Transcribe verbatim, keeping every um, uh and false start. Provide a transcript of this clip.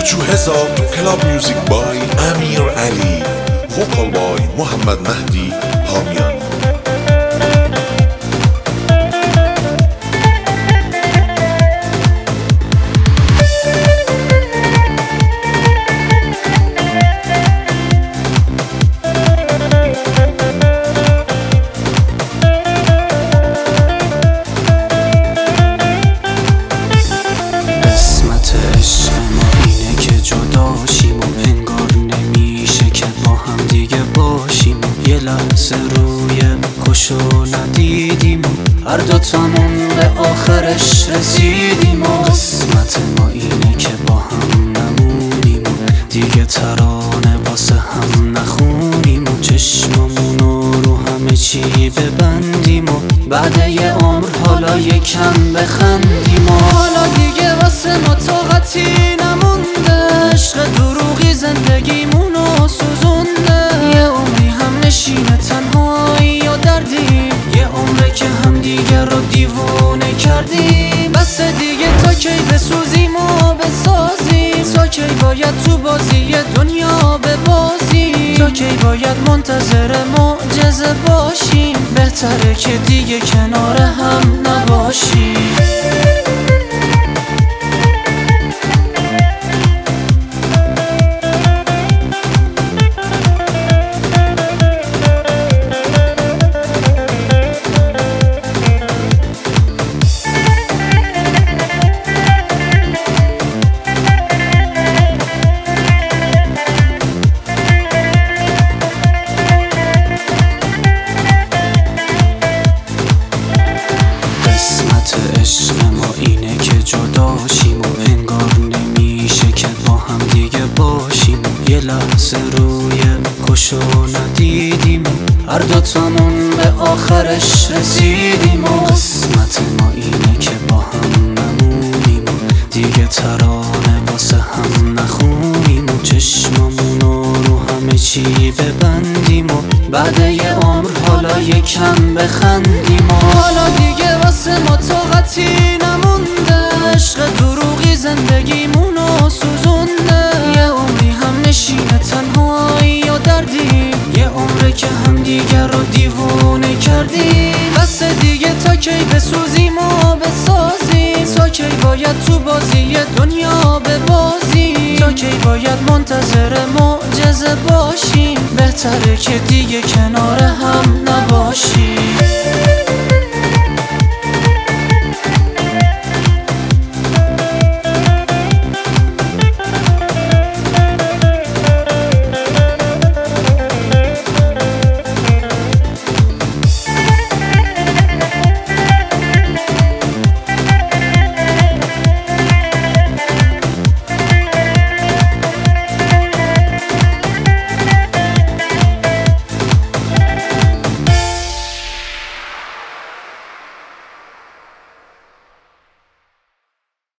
Ochu Hezab Club Music by Amir Ali, vocal by Muhammad Mahdi Hamian. لحظه روی خوشو ندیدیم، هر دوتامون به آخرش رسیدیم و قسمت ما اینه که با هم نمونیم و دیگه ترانه واسه هم نخونیم و چشممونو رو همه چی ببندیم و بعد یه عمر حالا یکم بخندیم و حالا دیگه واسه ما طاقتی نمونده، عشق دروغی زندگیمونو سوزونده، یه عمری هم نشینه تنهایی و دردیم، یه عمره که هم دیگه رو دیوونه کردیم، بس دیگه تا کی بسوزیم و بسازیم، تا کی باید تو بازی دنیا ببازیم، تا کی باید منتظر معجزه باشیم، بهتره که دیگه کنار هم نباشیم. عشق ما اینه که جداشیم و انگار نمیشه که با هم دیگه باشیم، یه لحظه روی خوشو ندیدیم، هر دوتامون به آخرش رسیدیم و قسمت ما اینه که با هم نمونیم و دیگه ترانه واسه هم نخونیم و چشممونو رو همه چی ببندیم و بعد یه عمر حالا یکم بخندیم و حالا دیگه واسه ما طاقتی نمونده، عشق دروغی زندگیمونو سوزونده، یه عمری هم نشینه تنهایی و دردیم، یه عمره که هم دیگه رو دیوونه کردیم، بس دیگه تا کی بسوزیم و بسازیم، تا کی باید تو بازی دنیا ببازیم، تا کی باید منتظر معجزه باشیم، بهتره که دیگه کنار هم نباشیم.